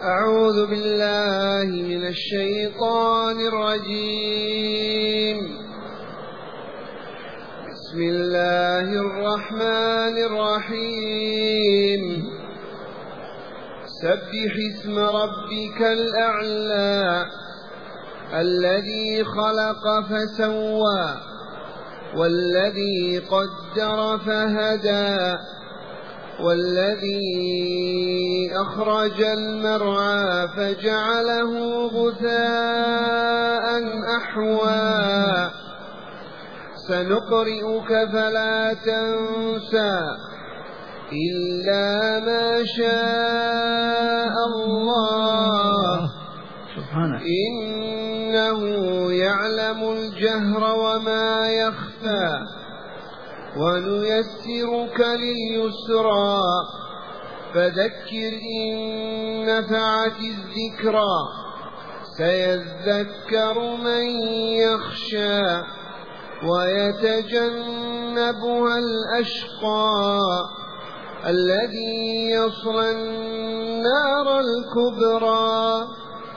أعوذ بالله من الشيطان الرجيم. بسم الله الرحمن الرحيم. سبح اسم ربك الأعلى الذي خلق فسوى والذي قدر فهدى والذي أخرج المرعى فجعله غثاء أحوى سنقرئك فلا تنسى إلا ما شاء الله سبحانه إنه يعلم الجهر وما يخفى ونيسرك لليسرى فذكر إن نفعت الذكرى سيذكر من يخشى ويتجنبها الأشقى الذي يصلى النار الكبرى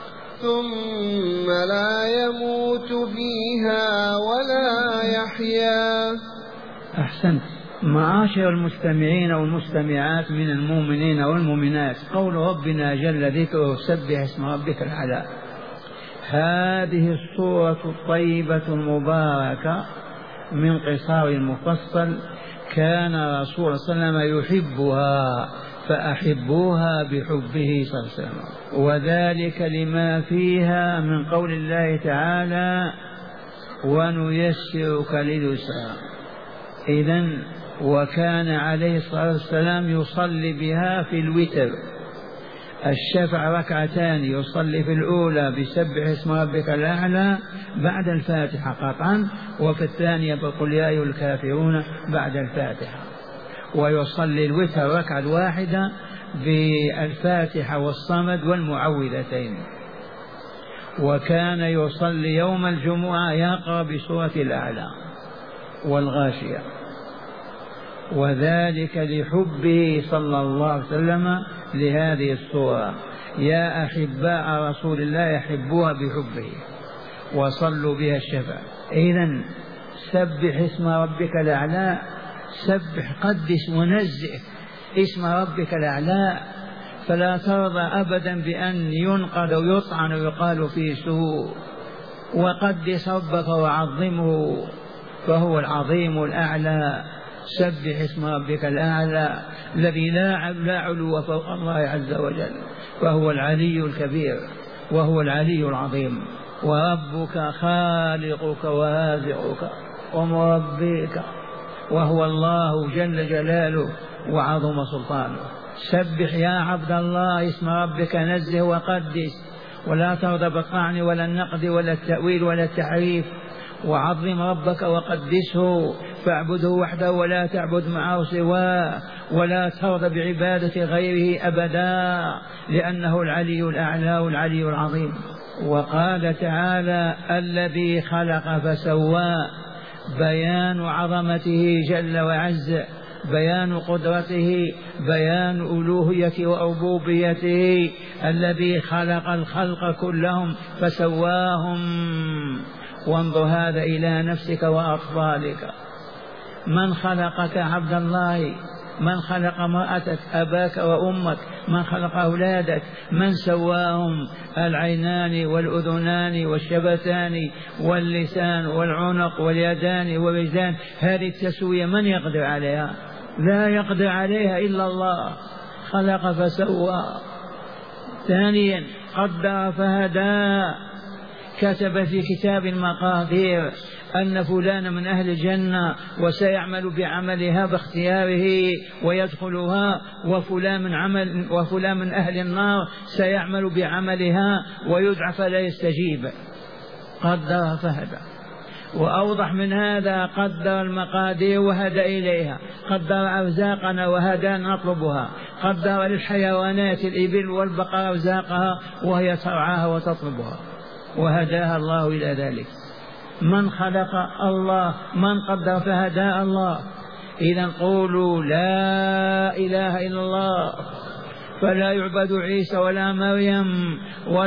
ثم لا يموت فيها ولا يحيا. أحسنت. معاشر المستمعين والمستمعات من المؤمنين والمؤمنات، قول ربنا جل ذكره سبح اسم ربك الأعلى. هذه الصورة الطيبة المباركة من قصار المفصل كان رسول صلى الله عليه وسلم يحبها فأحبوها بحبه صلى الله عليه وسلم، وذلك لما فيها من قول الله تعالى ونيسرك لليسرى. إذن وكان عليه الصلاة والسلام يصلي بها في الوتر، الشفع ركعتان يصلي في الأولى بسبح اسم ربك الأعلى بعد الفاتحة قطعا، وفي الثانية بقل يا أيها الكافرون بعد الفاتحة، ويصلي الوتر ركعة واحدة بالفاتحة والصمد والمعوذتين. وكان يصلي يوم الجمعة يقرأ بسورة الأعلى والغاشية، وذلك لحبه صلى الله عليه وسلم لهذه الصورة. يا أحباء رسول الله يحبوها بحبه وصلوا بها الشفاعة. إذن سبح اسم ربك الأعلى، سبح قدس ونزه اسم ربك الأعلى، فلا ترضى أبدا بأن ينقد ويطعن ويقال فيه سوء، وقدس ربك وعظمه فهو العظيم الأعلى. سبح اسم ربك الأعلى الذي لا علو فوق الله عز وجل، فهو العلي الكبير وهو العلي العظيم، وربك خالقك ورازقك ومربيك وهو الله جل جلاله وعظم سلطانه. سبح يا عبد الله اسم ربك، نزه وقدس، ولا ترضى بالطعن ولا النقد ولا التأويل ولا التحريف، وعظم ربك وقدسه، فاعبده وحده ولا تعبد معه سواه، ولا ترضى بعبادة غيره أبدا، لأنه العلي الأعلى والعلي العظيم. وقال تعالى الذي خلق فسوى، بيان عظمته جل وعز، بيان قدرته، بيان ألوهيته وربوبيته. الذي خلق الخلق كلهم فسواهم. وانظر هذا إلى نفسك وأطفالك. من خلقك عبد الله؟ من خلق امرأتك أباك وأمك؟ من خلق أولادك؟ من سواهم؟ العينان والأذنان والشفتان واللسان والعنق واليدان والرجلان. هذه التسوية من يقدر عليها؟ لا يقدر عليها إلا الله. خلق فسوى. ثانيا قدر فهدى، كتب في كتاب المقادير أن فلان من أهل الجنة وسيعمل بعملها باختياره ويدخلها، وفلان من أهل النار سيعمل بعملها ويدعى فلا يستجيب. قدر فهدى. وأوضح من هذا قدر المقادير وهدى إليها، قدر أرزاقنا وهدى نطلبها، قدر للحيوانات الإبل والبقر أرزاقها وهي ترعاها وتطلبها، وهداها الله إلى ذلك. من خلق الله، من قدر فهدى الله. إذا قولوا لا إله إلا الله فلا يعبد عيسى ولا مريم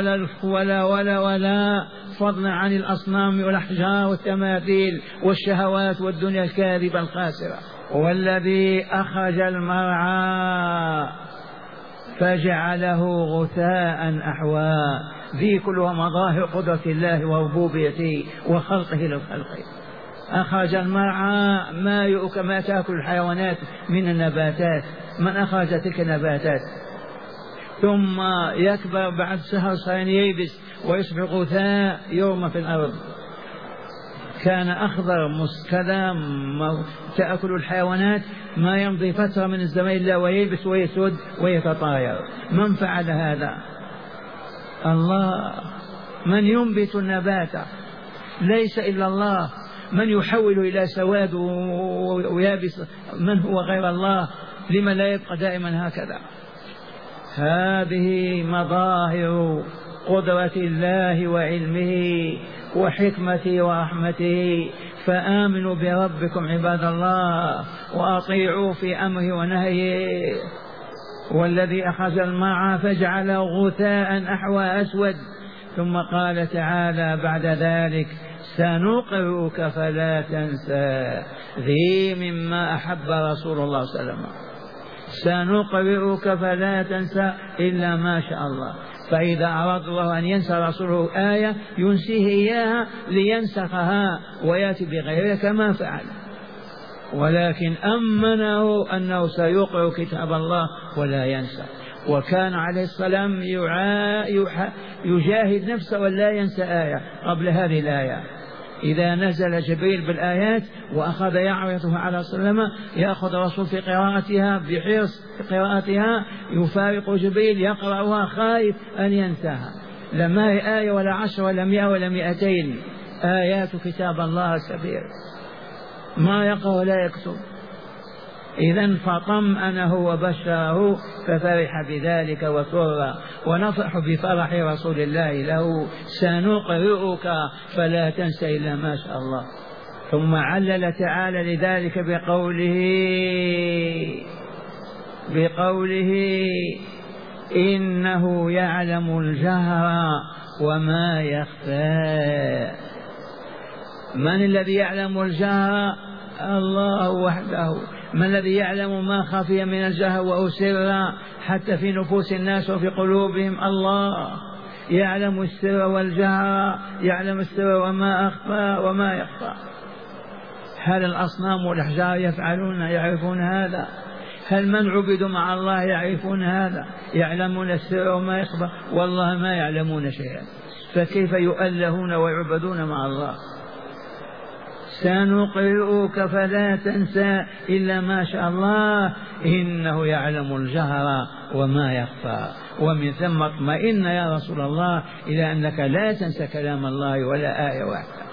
ولا فضلا عن الأصنام والأحجار والتماثيل والشهوات والدنيا الكاذبة الخاسرة. والذي أخرج المرعى فجعله غثاء أحوى. ذي كلها مظاهر قدرة الله وربوبيته وخلقه للخلق. أخرج المرعى ما تأكل الحيوانات من النباتات، من أخرج تلك النباتات ثم يكبر بعد شهر صين ييبس ويصبح غثاء يرمى في الأرض. كان أخضر كذا تأكل الحيوانات، ما يمضي فترة من الزمان إلا وييبس ويسود ويتطاير. من فعل هذا؟ الله. من ينبت النبات؟ ليس إلا الله. من يحول إلى سواد ويابس؟ من هو غير الله؟ لما لا يبقى دائما هكذا؟ هذه مظاهر قدرة الله وعلمه وحكمته ورحمته. فآمنوا بربكم عباد الله وأطيعوا في أمره ونهيه. والذي أخذ المرعى فجعله غثاء أحوى أسود. ثم قال تعالى بعد ذلك سنقرئك فلا تنسى. ذي مما أحب رسول الله صلى الله عليه وسلم. سنقرئك فلا تنسى إلا ما شاء الله. فإذا أراد الله أن ينسى رسوله آية ينسيه إياها لينسخها ويأتي بغيرها كما فعل، ولكن أمنه أنه سيقرأ كتاب الله ولا ينسى. وكان عليه السلام يجاهد نفسه ولا ينسى آية قبل هذه الآية. إذا نزل جبريل بالآيات وأخذ يعرضها على سلم يأخذ الرسول في قراءتها بحرص في قراءتها، يفارق جبريل يقرأها خايف أن ينساها. لما هي آية ولا 10 ولا 100 ولا 200 آيات كتاب الله كبير، ما يقرأ ولا يكتب. إذن فطمأنه وبشره ففرح بذلك وسر، ونفرح بفرح رسول الله له. سنقرئك فلا تنسى إلا ما شاء الله. ثم علل تعالى لذلك بقوله إنه يعلم الجهر وما يخفى. من الذي يعلم الجهر؟ الله وحده. من الذي يعلم ما خفي من الجهر وأسر حتى في نفوس الناس وفي قلوبهم؟ الله يعلم السر والجهر، يعلم السر وما أخفى وما يخفى. هل الأصنام والأحجار يعرفون هذا؟ هل من عبدوا مع الله يعرفون هذا؟ يعلمون السر وما يخفى؟ والله ما يعلمون شيئا، فكيف يؤلهون ويعبدون مع الله؟ سنقرئك فلا تنسى إلا ما شاء الله إنه يعلم الجهر وما يخفى. ومن ثم اطمئن يا رسول الله إلى أنك لا تنسى كلام الله ولا آية واحدة.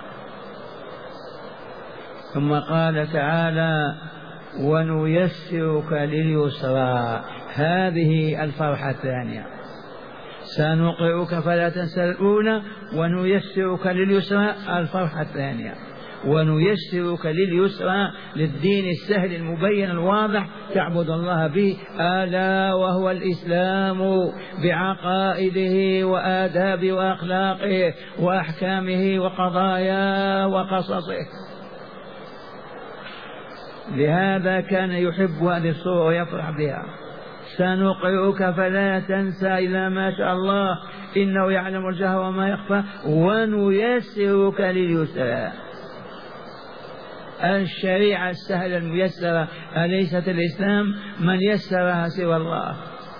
ثم قال تعالى ونيسرك لليسرى. هذه الفرحة الثانية. سنقرئك فلا تنسى الأولى، ونيسرك لليسرى الفرحة الثانية. ونيسرك لليسرى للدين السهل المبين الواضح تعبد الله به، ألا وهو الإسلام بعقائده وآداب وأخلاقه وأحكامه وقضاياه وقصصه. لهذا كان يحب هذه الصورة ويفرح بها. سنقرئك فلا تنسى إلا ما شاء الله إنه يعلم الجهر وما يخفى ونيسرك لليسرى. الشريعة السهلة الميسرة أليست الإسلام؟ من يسرها سوى الله.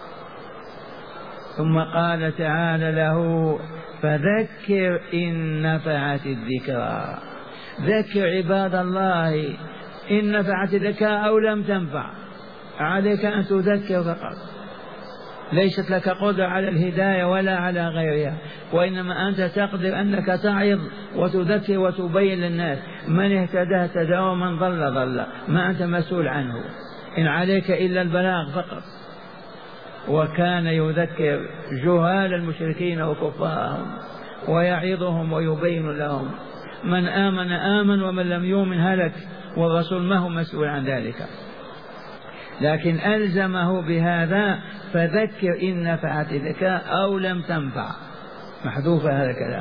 ثم قال تعالى له فذكر إن نفعت الذكرى. ذكر عباد الله إن نفعت الذكرى أو لم تنفع، عليك أن تذكر فقط. ليست لك قدرة على الهداية ولا على غيرها، وإنما أنت تقدر أنك تعظ وتذكر وتبين للناس. من اهتدى اهتدى ومن ضل ضل، ما أنت مسؤول عنه، إن عليك إلا البلاغ فقط. وكان يذكر جهال المشركين وكفارهم ويعظهم ويبين لهم. من آمن آمن ومن لم يؤمن هلك، والرسول ما هو مسؤول عن ذلك. لكن ألزمه بهذا فذكر إن نفعت الذكرى أو لم تنفع، محذوف هذا الكلام.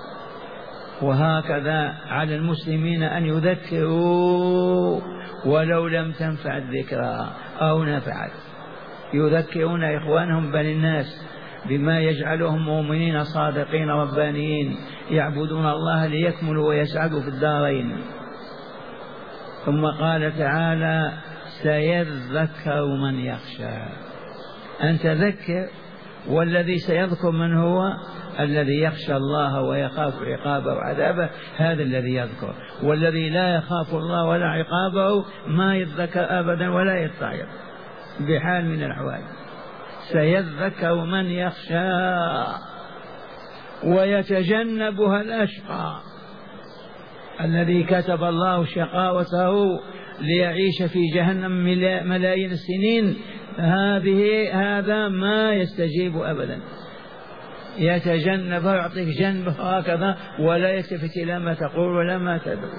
وهكذا على المسلمين أن يذكروا ولو لم تنفع الذكرى أو نفعت، يذكرون إخوانهم بل الناس بما يجعلهم مؤمنين صادقين ربانيين يعبدون الله ليكملوا ويسعدوا في الدارين. ثم قال تعالى سيذكر من يخشى. أنت ذكر، والذي سيذكر من هو؟ الذي يخشى الله ويخاف عقابه وعذابه، هذا الذي يذكر. والذي لا يخاف الله ولا عقابه ما يتذكر أبدا ولا يتعظ بحال من الأحوال. سيذكر من يخشى ويتجنبها الأشقى الذي كتب الله شقاوته ليعيش في جهنم ملايين السنين. هذا ما يستجيب أبدا، يتجنب ويعطيك جنبه هكذا ولا يلتفت إلى ما تقول ولا ما تدعو.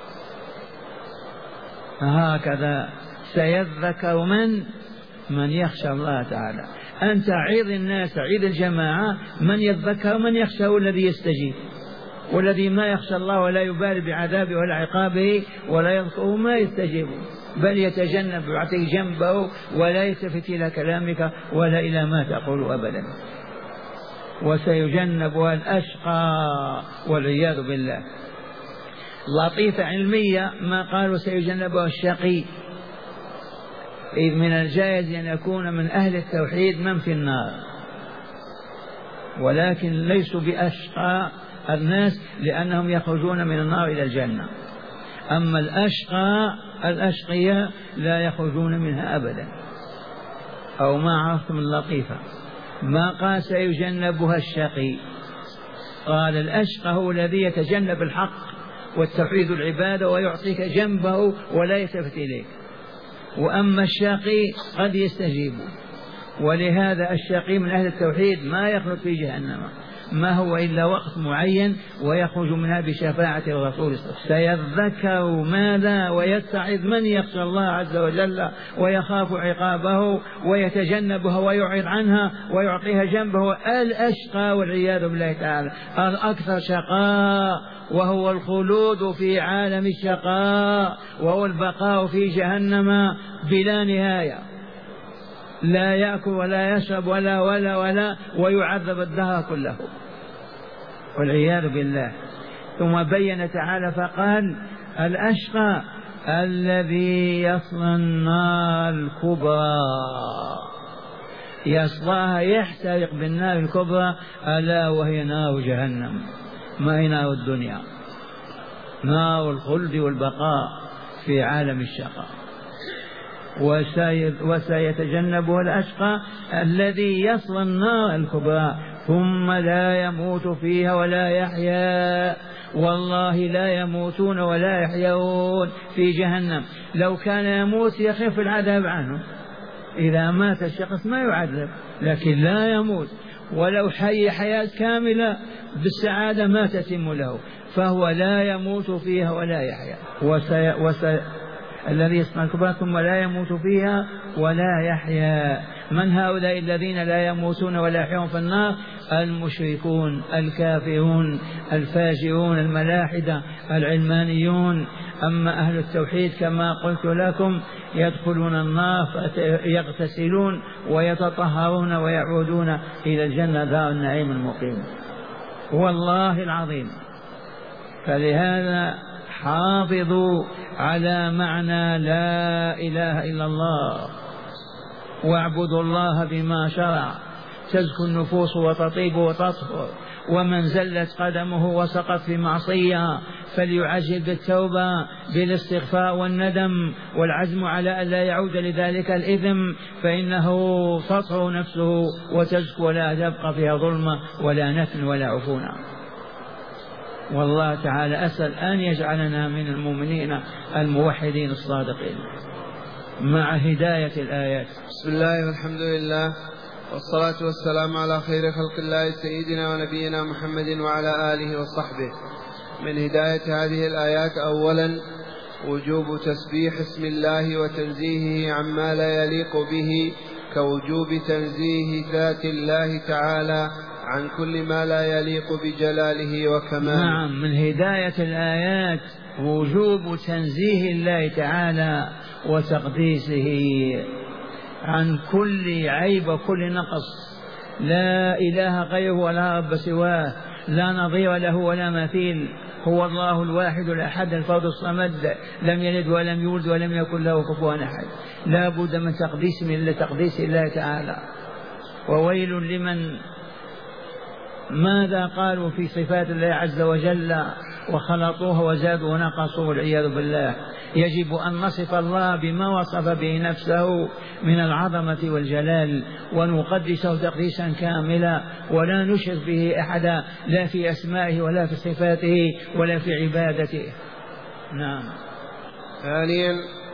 هكذا سيذكر من يخشى الله تعالى. أنت عيد الناس، عيد الجماعة، من يذكر من يخشى هو الذي يستجيب، والذي ما يخشى الله ولا يبالي بعذابه ولا عقابه ولا يذكره ما يستجيب، بل يتجنب ويعطيك جنبه ولا يلتفت إلى كلامك ولا إلى ما تقول أبدا. وسيجنبها الأشقى والعياذ بالله. لطيفة علمية ما قالوا سيجنبها الشقي، إذ من الجائز أن يكون من أهل التوحيد من في النار، ولكن ليسوا بأشقى الناس لأنهم يخرجون من النار إلى الجنة. أما الأشقياء لا يخرجون منها أبدا. أو ما عرفتم اللطيفة، ما قال سيجنبها الشقي، قال الأشقى هو الذي يتجنب الحق والتوحيد العبادة ويعطيك جنبه ولا يلتفت إليك. وأما الشقي قد يستجيب، ولهذا الشقي من أهل التوحيد ما يخلد في جهنم، ما هو إلا وقت معين ويخرج منها بشفاعة الرسول. سيذكر ماذا ويتعظ من يخشى الله عز وجل ويخاف عقابه ويتجنبها ويعرض عنها ويعطيها جنبه. الأشقى والعياذ بالله تعالى الأكثر شقاء، وهو الخلود في عالم الشقاء، وهو البقاء في جهنم بلا نهاية، لا يأكل ولا يشرب ولا ويعذب الدهر كله والعياذ بالله. ثم بين تعالى فقال الأشقى الذي يصلى النار الكبرى، يصلاها يحترق بالنار الكبرى، ألا وهي نار جهنم، ما هي نار الدنيا، نار الخلد والبقاء في عالم الشقاء. وسيتجنبها الأشقى الذي يصلى النار الكبرى ثم لا يموت فيها ولا يحيا. والله لا يموتون ولا يحيون في جهنم. لو كان يموت يخف العذاب عنه، إذا مات الشخص ما يعذب، لكن لا يموت، ولو حي حياة كاملة بالسعادة ما تتم له، فهو لا يموت فيها ولا يحيا. الذي يصنع الكبرى ثم لا يموت فيها ولا يحيا. من هؤلاء الذين لا يموتون ولا يحيون في النار؟ المشركون الكافرون الفاجرون الملاحدة العلمانيون. أما أهل التوحيد كما قلت لكم يدخلون النار يغتسلون ويتطهرون ويعودون إلى الجنة دار النعيم المقيم. والله العظيم. فلهذا حافظوا على معنى لا إله إلا الله، واعبدوا الله بما شرع، تزكو النفوس وتطيب وتطهر. ومن زلت قدمه وسقط في معصية فليعجل بالتوبة بالاستغفار والندم والعزم على أن لا يعود لذلك الإثم، فإنه تطهر نفسه وتزكو ولا تبقى فيها ظلمة ولا نتن ولا عفونة. والله تعالى أسأل أن يجعلنا من المؤمنين الموحدين الصادقين مع هداية الآيات. بسم الله والحمد لله والصلاة والسلام على خير خلق الله سيدنا ونبينا محمد وعلى آله وصحبه. من هداية هذه الآيات أولا وجوب تسبيح اسم الله وتنزيهه عما لا يليق به، كوجوب تنزيه ذات الله تعالى عن كل ما لا يليق بجلاله وكماله. نعم، من هداية الآيات وجوب تنزيه الله تعالى وتقديسه عن كل عيب وكل نقص. لا إله غيره ولا رب سواه، لا نظير له ولا مثيل. هو الله الواحد الأحد الفرد الصمد، لم يلد ولم يولد ولم يكن له كفوا أحد. لا بد من تقديس الله تعالى. وويل لمن ماذا قالوا في صفات الله عز وجل وخلطوها وزادوا ونقصوا والعياذ بالله. يجب أن نصف الله بما وصف به نفسه من العظمة والجلال، ونقدسه تقديسا كاملا، ولا نشرك به أحدا، لا في أسمائه ولا في صفاته ولا في عبادته. نعم. ثانيا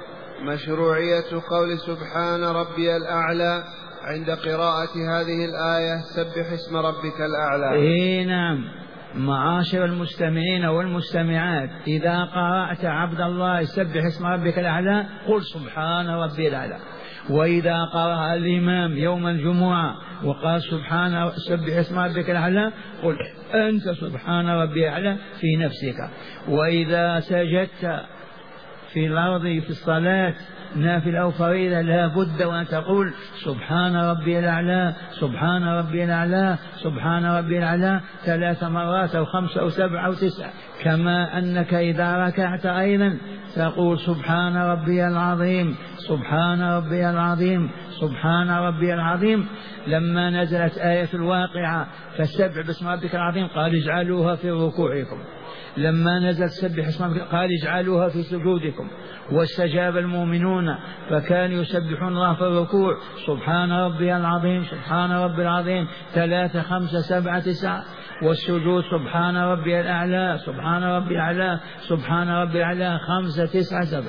مشروعية قول سبحان ربي الأعلى عند قراءة هذه الآية سبح اسم ربك الأعلى. نعم. معاشر المستمعين والمستمعات، إذا قرأت عبد الله سبح اسم ربك الأعلى قل سبحان ربي الأعلى. وإذا قرأ الإمام يوم الجمعة وقال سبح اسم ربك الأعلى قل أنت سبحان ربي الأعلى في نفسك. وإذا سجدت في الأرض في الصلاة نافل أو فريضة لا بد وأن تقول سبحان ربي الأعلى سبحان ربي الأعلى سبحان ربي الأعلى 3 مرات أو 5 أو 7 أو 9. كما أنك إذا ركعت أيضا تقول سبحان ربي العظيم سبحان ربي العظيم سبحان ربي العظيم. لما نزلت آية الواقعة فسبح باسم ربك العظيم قال اجعلوها في ركوعكم. لما نزلت سبح اسم ربك قال اجعلوها في سجودكم. واستجاب المؤمنون فكانوا يسبحون الله في الركوع سبحان ربي العظيم سبحان ربي العظيم 3 5 7 9. والسجود سبحان ربي الأعلى سبحان ربي الأعلى سبحان ربي الأعلى 5 9 7.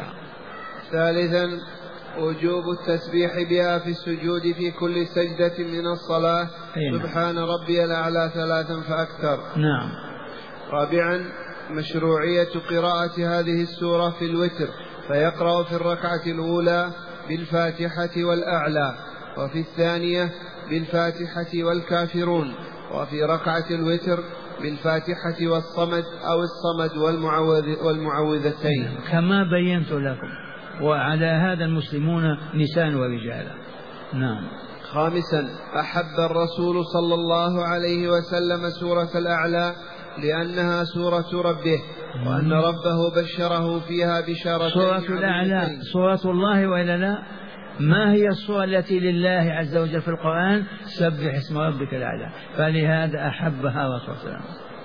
ثالثا وجوب التسبيح بها في السجود في كل سجدة من الصلاة سبحان ربي الأعلى 3 فأكثر. نعم. رابعا مشروعية قراءة هذه السورة في الوتر، فيقرأ في الركعة الأولى بالفاتحة والأعلى، وفي الثانية بالفاتحة والكافرون، وفي ركعة الوتر بالفاتحة والصمد أو الصمد والمعوذتين كما بينت لكم. وعلى هذا المسلمون نساء ورجال. نعم. خامسا أحب الرسول صلى الله عليه وسلم سورة الأعلى لأنها سورة ربه، وأن ربه بشره فيها بشارتين. سورة الأعلى سورة الله وإلا لا؟ ما هي السورة التي لله عز وجل في القرآن؟ سبح اسم ربك الأعلى. فلهذا أحبها رسول الله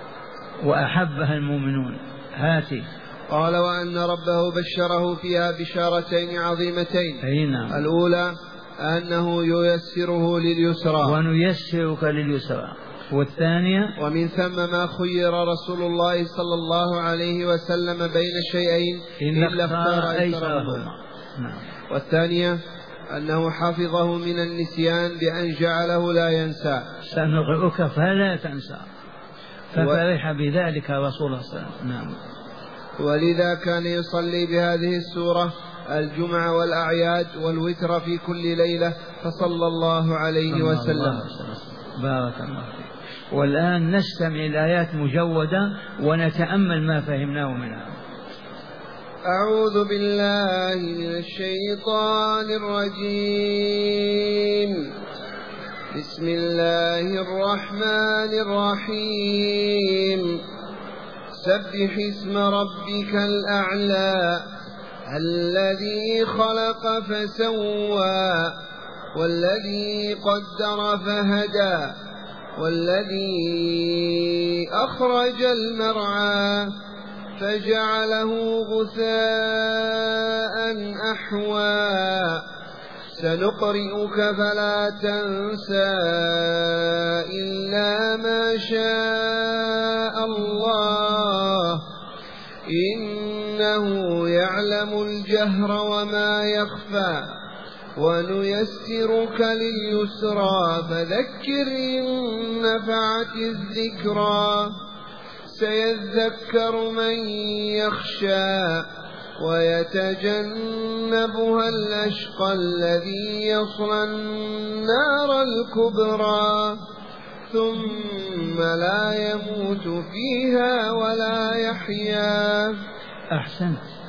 وأحبها المؤمنون. هاتي. قال وأن ربه بشره فيها بشارتين عظيمتين. الأولى أنه ييسره لليسرى ونيسرك لليسرى. والثانية ومن ثم ما خير رسول الله صلى الله عليه وسلم بين شيئين إلا اختار أيسرهما. والثانية أنه حفظه من النسيان بأن جعله لا ينسى. سنقرئك فلا تنسى. ففرح بذلك رسول الله صلى الله عليه وسلم. نعم. ولذا كان يصلي بهذه السورة الجمعة والأعياد والوتر في كل ليلة فصلى الله عليه وسلم. بارك الله فيك. والآن نستمع الآيات مجودة ونتأمل ما فهمناه منها. أعوذ بالله من الشيطان الرجيم. بسم الله الرحمن الرحيم. سبح اسم ربك الأعلى الذي خلق فسوى والذي قدر فهدى والذي أخرج المرعى فجعله غثاء أحوى سنقرئك فلا تنسى إلا ما شاء الله إنه يعلم الجهر وما يخفى ونيسرك لليسرى فذكر إن نفعت الذكرى سيذكر من يخشى ويتجنبها الأشقى الذي يصلى النار الكبرى ثم لا يموت فيها ولا يحيا. أحسنت.